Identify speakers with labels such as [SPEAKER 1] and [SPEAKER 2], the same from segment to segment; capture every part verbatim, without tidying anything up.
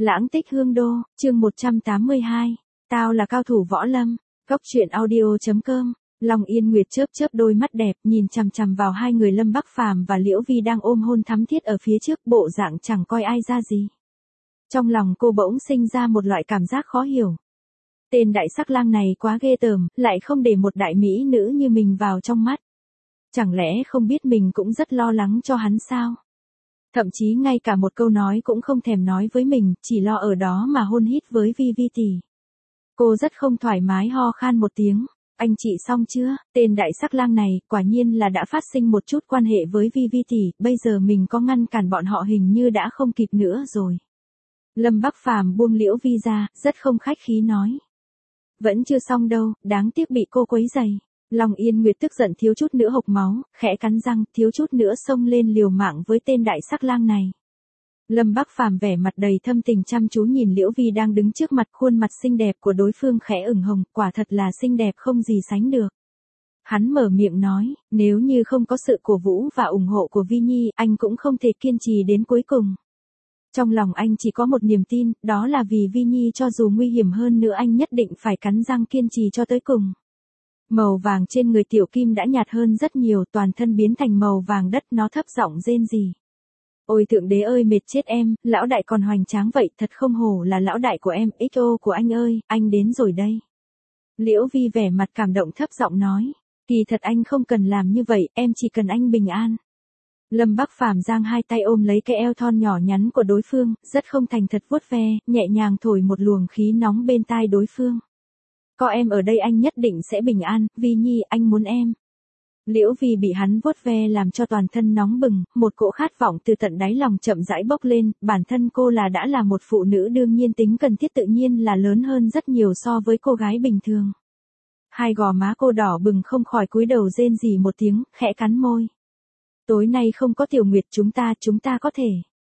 [SPEAKER 1] Lãng tích hương đô, chương một trăm tám mươi hai. Tao là cao thủ võ lâm. Cốc truyện audio chấm com. Long Yên Nguyệt chớp chớp đôi mắt đẹp, nhìn chằm chằm vào hai người Lâm Bắc Phàm và Liễu Vi đang ôm hôn thắm thiết ở phía trước, bộ dạng chẳng coi ai ra gì. Trong lòng cô bỗng sinh ra một loại cảm giác khó hiểu. Tên đại sắc lang này quá ghê tởm, lại không để một đại mỹ nữ như mình vào trong mắt. Chẳng lẽ không biết mình cũng rất lo lắng cho hắn sao? Thậm chí ngay cả một câu nói cũng không thèm nói với mình, chỉ lo ở đó mà hôn hít với Vi Vi tỷ. Cô rất không thoải mái ho khan một tiếng. Anh chị xong chưa? Tên đại sắc lang này, quả nhiên là đã phát sinh một chút quan hệ với Vi Vi tỷ, bây giờ mình có ngăn cản bọn họ hình như đã không kịp nữa rồi. Lâm Bắc Phàm buông Liễu Vi ra, rất không khách khí nói. Vẫn chưa xong đâu, đáng tiếc bị cô quấy rầy. Long Yên Nguyệt tức giận thiếu chút nữa hộc máu, khẽ cắn răng, thiếu chút nữa xông lên liều mạng với tên đại sắc lang này. Lâm Bắc Phàm vẻ mặt đầy thâm tình chăm chú nhìn Liễu Vi đang đứng trước mặt, khuôn mặt xinh đẹp của đối phương khẽ ửng hồng, quả thật là xinh đẹp không gì sánh được. Hắn mở miệng nói, nếu như không có sự cổ vũ và ủng hộ của Vi Nhi, anh cũng không thể kiên trì đến cuối cùng. Trong lòng anh chỉ có một niềm tin, đó là vì Vi Nhi cho dù nguy hiểm hơn nữa anh nhất định phải cắn răng kiên trì cho tới cùng. Màu vàng trên người Tiểu Kim đã nhạt hơn rất nhiều, toàn thân biến thành màu vàng đất, nó thấp giọng rên rỉ. Ôi thượng đế ơi, mệt chết em, lão đại còn hoành tráng vậy, thật không hổ là lão đại của em, ích ô của anh ơi, anh đến rồi đây. Liễu Vi vẻ mặt cảm động thấp giọng nói, kỳ thật anh không cần làm như vậy, em chỉ cần anh bình an. Lâm Bắc Phàm giang hai tay ôm lấy cái eo thon nhỏ nhắn của đối phương, rất không thành thật vuốt ve, nhẹ nhàng thổi một luồng khí nóng bên tai đối phương. Có em ở đây anh nhất định sẽ bình an, Vi Nhi, anh muốn em. Liễu Vi bị hắn vuốt ve làm cho toàn thân nóng bừng, một cỗ khát vọng từ tận đáy lòng chậm rãi bốc lên, bản thân cô là đã là một phụ nữ đương nhiên tính cần thiết tự nhiên là lớn hơn rất nhiều so với cô gái bình thường. Hai gò má cô đỏ bừng không khỏi cúi đầu rên rỉ một tiếng, khẽ cắn môi. Tối nay không có Tiểu Nguyệt, chúng ta, chúng ta có thể.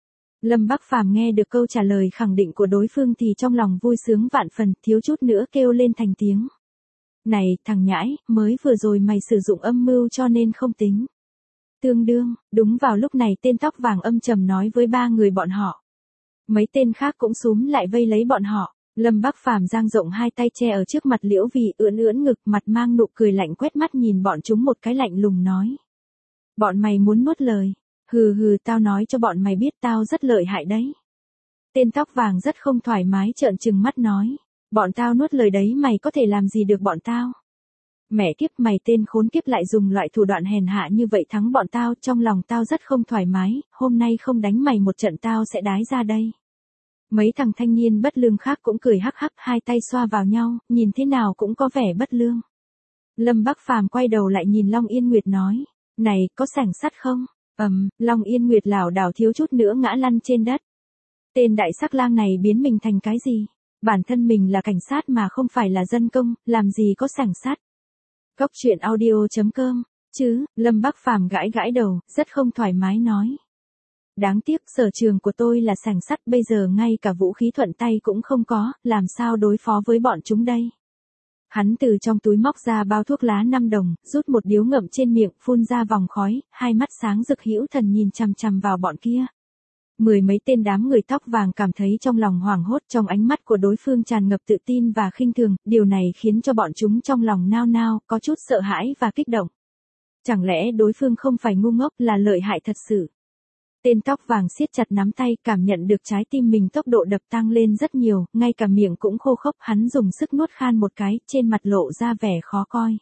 [SPEAKER 1] Lâm Bắc Phàm nghe được câu trả lời khẳng định của đối phương thì trong lòng vui sướng vạn phần, thiếu chút nữa kêu lên thành tiếng. Này, thằng nhãi, mới vừa rồi mày sử dụng âm mưu cho nên không tính. Tương đương, đúng vào lúc này tên tóc vàng âm trầm nói với ba người bọn họ. Mấy tên khác cũng xúm lại vây lấy bọn họ. Lâm Bắc Phàm giang rộng hai tay che ở trước mặt Liễu Vi, ưỡn ưỡn ngực, mặt mang nụ cười lạnh, quét mắt nhìn bọn chúng một cái lạnh lùng nói. Bọn mày muốn nuốt lời. Hừ hừ, tao nói cho bọn mày biết tao rất lợi hại đấy. Tên tóc vàng rất không thoải mái trợn trừng mắt nói. Bọn tao nuốt lời đấy, mày có thể làm gì được bọn tao? Mẹ kiếp, mày tên khốn kiếp lại dùng loại thủ đoạn hèn hạ như vậy thắng bọn tao, trong lòng tao rất không thoải mái, hôm nay không đánh mày một trận tao sẽ đái ra đây. Mấy thằng thanh niên bất lương khác cũng cười hắc hắc, hai tay xoa vào nhau, nhìn thế nào cũng có vẻ bất lương. Lâm Bắc Phàm quay đầu lại nhìn Long Yên Nguyệt nói, này, có sảnh sắt không? Ầm, um, Long Yên Nguyệt lảo đảo thiếu chút nữa ngã lăn trên đất. Tên đại sắc lang này biến mình thành cái gì? Bản thân mình là cảnh sát mà không phải là dân công, làm gì có sảnh sắt. Cốc truyện audio chấm com, chứ, Lâm Bắc Phàm gãi gãi đầu, rất không thoải mái nói. Đáng tiếc, sở trường của tôi là sảnh sắt, bây giờ ngay cả vũ khí thuận tay cũng không có, làm sao đối phó với bọn chúng đây? Hắn từ trong túi móc ra bao thuốc lá năm đồng, rút một điếu ngậm trên miệng, phun ra vòng khói, hai mắt sáng rực hữu thần nhìn chằm chằm vào bọn kia. Mười mấy tên đám người tóc vàng cảm thấy trong lòng hoảng hốt, trong ánh mắt của đối phương tràn ngập tự tin và khinh thường, điều này khiến cho bọn chúng trong lòng nao nao, có chút sợ hãi và kích động. Chẳng lẽ đối phương không phải ngu ngốc, là lợi hại thật sự? Tên tóc vàng siết chặt nắm tay, cảm nhận được trái tim mình tốc độ đập tăng lên rất nhiều, ngay cả miệng cũng khô khốc, hắn dùng sức nuốt khan một cái, trên mặt lộ ra vẻ khó coi.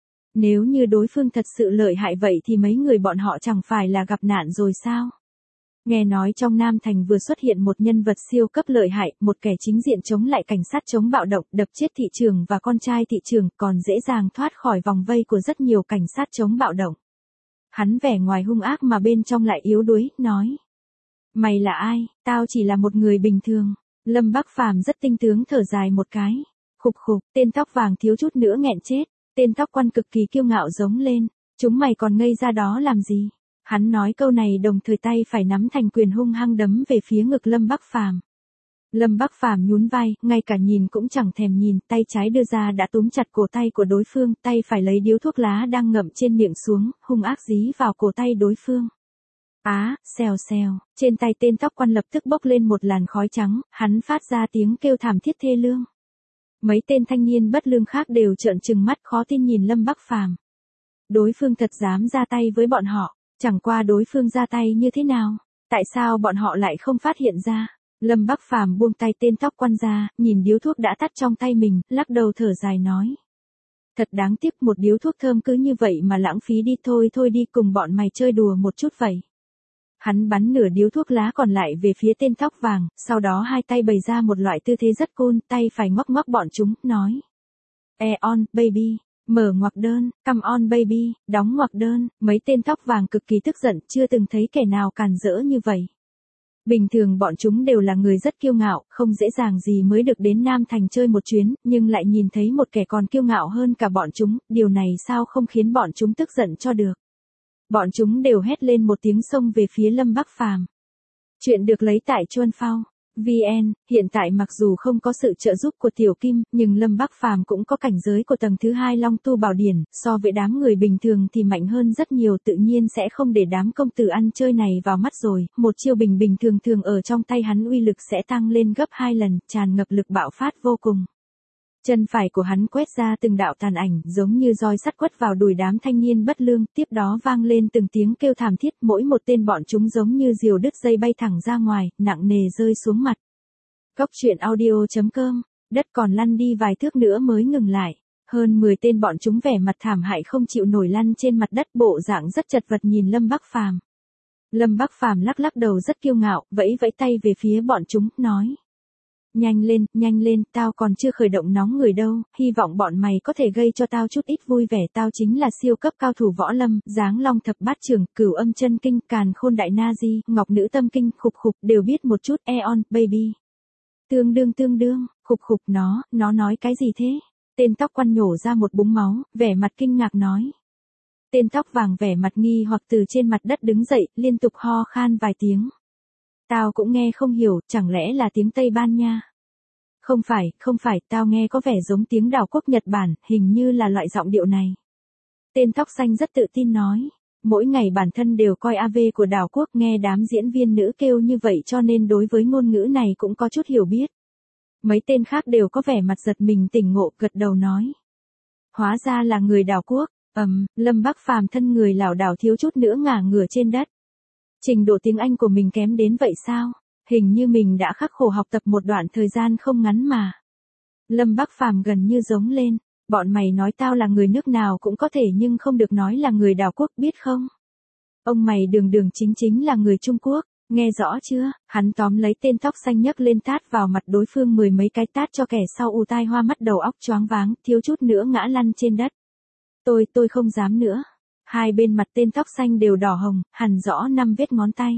[SPEAKER 1] Nếu như đối phương thật sự lợi hại vậy thì mấy người bọn họ chẳng phải là gặp nạn rồi sao? Nghe nói trong Nam Thành vừa xuất hiện một nhân vật siêu cấp lợi hại, một kẻ chính diện chống lại cảnh sát chống bạo động, đập chết thị trưởng và con trai thị trưởng, còn dễ dàng thoát khỏi vòng vây của rất nhiều cảnh sát chống bạo động. Hắn vẻ ngoài hung ác mà bên trong lại yếu đuối, nói. Mày là ai? Tao chỉ là một người bình thường. Lâm Bắc Phàm rất tinh tướng thở dài một cái. Khục khục, tên tóc vàng thiếu chút nữa nghẹn chết. Tên tóc quan cực kỳ kiêu ngạo giống lên. Chúng mày còn ngây ra đó làm gì? Hắn nói câu này đồng thời tay phải nắm thành quyền hung hăng đấm về phía ngực Lâm Bắc Phàm. Lâm Bắc Phàm nhún vai, ngay cả nhìn cũng chẳng thèm nhìn, tay trái đưa ra đã túm chặt cổ tay của đối phương, tay phải lấy điếu thuốc lá đang ngậm trên miệng xuống, hung ác dí vào cổ tay đối phương. Á, xèo xèo, trên tay tên tóc quan lập tức bốc lên một làn khói trắng, hắn phát ra tiếng kêu thảm thiết thê lương. Mấy tên thanh niên bất lương khác đều trợn trừng mắt khó tin nhìn Lâm Bắc Phàm. Đối phương thật dám ra tay với bọn họ, chẳng qua đối phương ra tay như thế nào, tại sao bọn họ lại không phát hiện ra? Lâm Bắc Phàm buông tay tên tóc quan ra, nhìn điếu thuốc đã tắt trong tay mình, lắc đầu thở dài nói. Thật đáng tiếc, một điếu thuốc thơm cứ như vậy mà lãng phí đi, thôi thôi đi, cùng bọn mày chơi đùa một chút vậy. Hắn bắn nửa điếu thuốc lá còn lại về phía tên tóc vàng, sau đó hai tay bày ra một loại tư thế rất cool, tay phải ngoắc ngoắc bọn chúng, nói. E on, baby. Mở ngoặc đơn, come on baby, đóng ngoặc đơn. Mấy tên tóc vàng cực kỳ tức giận, chưa từng thấy kẻ nào càn rỡ như vậy. Bình thường bọn chúng đều là người rất kiêu ngạo, không dễ dàng gì mới được đến Nam Thành chơi một chuyến, nhưng lại nhìn thấy một kẻ còn kiêu ngạo hơn cả bọn chúng, điều này sao không khiến bọn chúng tức giận cho được. Bọn chúng đều hét lên một tiếng xông về phía Lâm Bắc Phàm. Chuyện được lấy tại Chuan Phao vê en, hiện tại mặc dù không có sự trợ giúp của Tiểu Kim, nhưng Lâm Bắc Phàm cũng có cảnh giới của tầng thứ hai Long Tu Bảo Điển, so với đám người bình thường thì mạnh hơn rất nhiều, tự nhiên sẽ không để đám công tử ăn chơi này vào mắt rồi, một chiêu bình bình thường thường ở trong tay hắn uy lực sẽ tăng lên gấp hai lần, tràn ngập lực bạo phát vô cùng. Chân phải của hắn quét ra từng đạo tàn ảnh, giống như roi sắt quất vào đùi đám thanh niên bất lương, tiếp đó vang lên từng tiếng kêu thảm thiết, mỗi một tên bọn chúng giống như diều đứt dây bay thẳng ra ngoài, nặng nề rơi xuống mặt. Cốc truyện audio chấm com, đất còn lăn đi vài thước nữa mới ngừng lại. Hơn mười tên bọn chúng vẻ mặt thảm hại không chịu nổi lăn trên mặt đất, bộ dạng rất chật vật nhìn Lâm Bắc Phàm. Lâm Bắc Phàm lắc lắc đầu rất kiêu ngạo, vẫy vẫy tay về phía bọn chúng, nói. Nhanh lên, nhanh lên, tao còn chưa khởi động nóng người đâu, hy vọng bọn mày có thể gây cho tao chút ít vui vẻ, tao chính là siêu cấp cao thủ võ lâm, Giáng Long thập bát trưởng, Cửu Âm chân kinh, Càn Khôn đại na di, Ngọc Nữ tâm kinh, khục khục, đều biết một chút, e on, baby. Tương đương tương đương, khục khục, nó, nó nói cái gì thế? Tên tóc quan nhổ ra một búng máu, vẻ mặt kinh ngạc nói. Tên tóc vàng vẻ mặt nghi hoặc từ trên mặt đất đứng dậy, liên tục ho khan vài tiếng. Tao cũng nghe không hiểu, chẳng lẽ là tiếng Tây Ban Nha? Không phải, không phải, tao nghe có vẻ giống tiếng đảo quốc Nhật Bản, hình như là loại giọng điệu này. Tên tóc xanh rất tự tin nói. Mỗi ngày bản thân đều coi a vê của đảo quốc, nghe đám diễn viên nữ kêu như vậy cho nên đối với ngôn ngữ này cũng có chút hiểu biết. Mấy tên khác đều có vẻ mặt giật mình tỉnh ngộ, gật đầu nói. Hóa ra là người đảo quốc, ầm, um, Lâm Bắc Phàm thân người lảo đảo thiếu chút nữa ngả ngửa trên đất. Trình độ tiếng Anh của mình kém đến vậy sao? Hình như mình đã khắc khổ học tập một đoạn thời gian không ngắn mà. Lâm Bắc Phàm gần như giống lên, bọn mày nói tao là người nước nào cũng có thể nhưng không được nói là người đảo quốc, biết không? Ông mày đường đường chính chính là người Trung Quốc, nghe rõ chưa? Hắn tóm lấy tên tóc xanh nhấc lên tát vào mặt đối phương mười mấy cái tát cho kẻ sau ù tai hoa mắt đầu óc choáng váng, thiếu chút nữa ngã lăn trên đất. Tôi, tôi không dám nữa. Hai bên mặt tên tóc xanh đều đỏ hồng, hằn rõ năm vết ngón tay.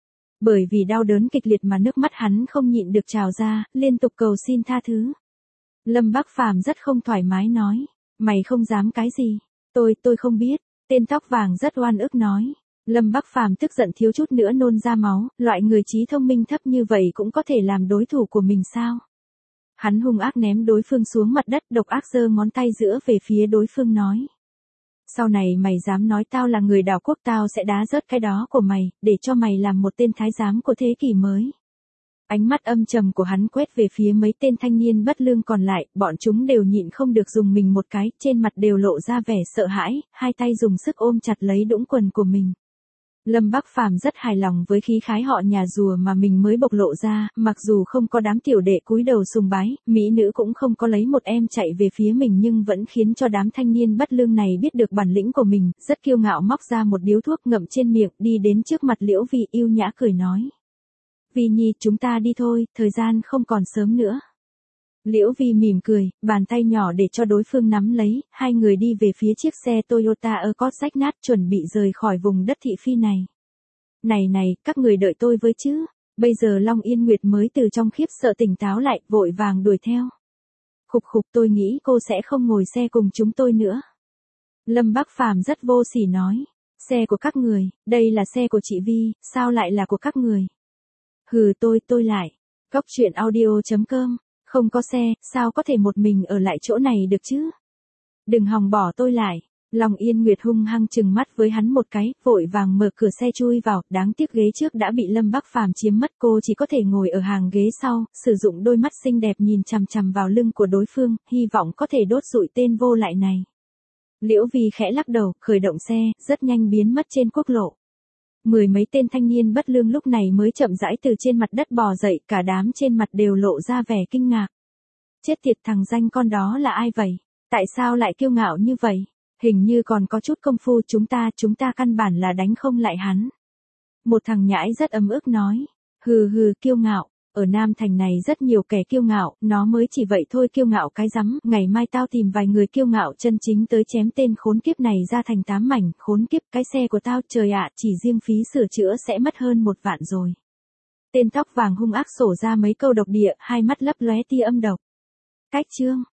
[SPEAKER 1] Bởi vì đau đớn kịch liệt mà nước mắt hắn không nhịn được trào ra, liên tục cầu xin tha thứ. Lâm Bắc Phàm rất không thoải mái nói, mày không dám cái gì, tôi, tôi không biết, tên tóc vàng rất oan ức nói. Lâm Bắc Phàm tức giận thiếu chút nữa nôn ra máu, loại người trí thông minh thấp như vậy cũng có thể làm đối thủ của mình sao? Hắn hung ác ném đối phương xuống mặt đất, độc ác giơ ngón tay giữa về phía đối phương nói. Sau này mày dám nói tao là người đảo quốc, tao sẽ đá rớt cái đó của mày, để cho mày làm một tên thái giám của thế kỷ mới. Ánh mắt âm trầm của hắn quét về phía mấy tên thanh niên bất lương còn lại, bọn chúng đều nhịn không được dùng mình một cái, trên mặt đều lộ ra vẻ sợ hãi, hai tay dùng sức ôm chặt lấy đũng quần của mình. Lâm Bắc Phàm rất hài lòng với khí khái họ nhà rùa mà mình mới bộc lộ ra, mặc dù không có đám tiểu đệ cúi đầu sùng bái, mỹ nữ cũng không có lấy một em chạy về phía mình nhưng vẫn khiến cho đám thanh niên bất lương này biết được bản lĩnh của mình, rất kiêu ngạo móc ra một điếu thuốc ngậm trên miệng, đi đến trước mặt Liễu Vi yêu nhã cười nói. Vi Nhi, chúng ta đi thôi, thời gian không còn sớm nữa. Liễu Vi mỉm cười, bàn tay nhỏ để cho đối phương nắm lấy, hai người đi về phía chiếc xe Toyota Accord rách nát chuẩn bị rời khỏi vùng đất thị phi này. Này này, các người đợi tôi với chứ, bây giờ Long Yên Nguyệt mới từ trong khiếp sợ tỉnh táo lại, vội vàng đuổi theo. Khục khục, tôi nghĩ cô sẽ không ngồi xe cùng chúng tôi nữa. Lâm Bắc Phàm rất vô sỉ nói, xe của các người, đây là xe của chị Vi, sao lại là của các người? Hừ tôi, tôi lại. Cốc truyện audio chấm com. Không có xe, sao có thể một mình ở lại chỗ này được chứ? Đừng hòng bỏ tôi lại. Long Yên Nguyệt hung hăng trừng mắt với hắn một cái, vội vàng mở cửa xe chui vào, đáng tiếc ghế trước đã bị Lâm Bắc Phàm chiếm mất, cô chỉ có thể ngồi ở hàng ghế sau, sử dụng đôi mắt xinh đẹp nhìn chằm chằm vào lưng của đối phương, hy vọng có thể đốt rụi tên vô lại này. Liễu Vi khẽ lắc đầu, khởi động xe, rất nhanh biến mất trên quốc lộ. Mười mấy tên thanh niên bất lương lúc này mới chậm rãi từ trên mặt đất bò dậy, cả đám trên mặt đều lộ ra vẻ kinh ngạc. Chết tiệt, thằng danh con đó là ai vậy? Tại sao lại kiêu ngạo như vậy? Hình như còn có chút công phu, chúng ta, chúng ta căn bản là đánh không lại hắn. Một thằng nhãi rất ấm ức nói, hừ hừ, kiêu ngạo, ở Nam Thành này rất nhiều kẻ kiêu ngạo, nó mới chỉ vậy thôi, kiêu ngạo cái rắm, ngày mai tao tìm vài người kiêu ngạo chân chính tới chém tên khốn kiếp này ra thành tám mảnh, khốn kiếp, cái xe của tao, trời ạ, chỉ riêng phí sửa chữa sẽ mất hơn một vạn rồi. Tên tóc vàng hung ác sổ ra mấy câu độc địa, hai mắt lấp lóe tia âm độc. Cách chương